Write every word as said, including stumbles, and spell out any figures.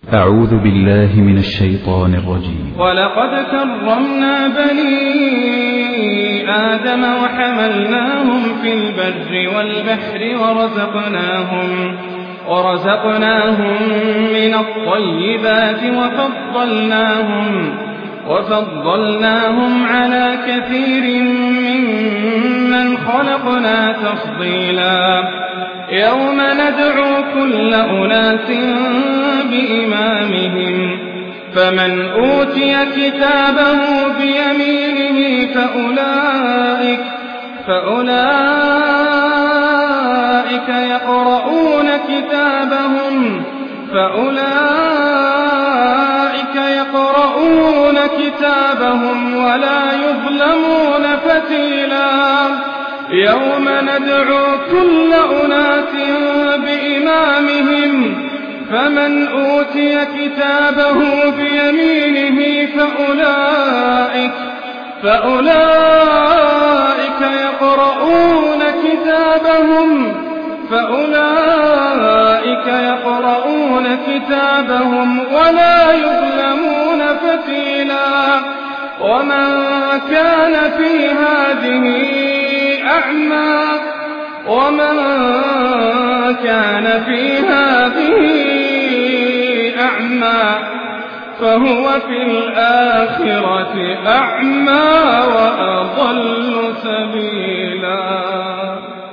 أعوذ بالله من الشيطان الرجيم. ولقد كرمنا بني آدم وحملناهم في البر والبحر ورزقناهم, ورزقناهم من الطيبات وفضلناهم, وفضلناهم على كثير ممن خلقنا تفضيلا. يوم ندعو كل أناس بإمامهم فمن أوتي كتابه بيمينه فأولئك, فأولئك يقرؤون كتابهم فأولئك يقرؤون كتابهم ولا يظلمون فتيلا. يوم ندعو كل أناس بإمامهم فمن أوتي كتابه بيمينه فأولئك, فأولئك يقرؤون كتابهم فأولئك يقرؤون كتابهم ولا يظلمون فتيلا. ومن كان في هذه أعمى ومن كان في هذه أعمى فهو في الآخرة أعمى وأضل سبيلا.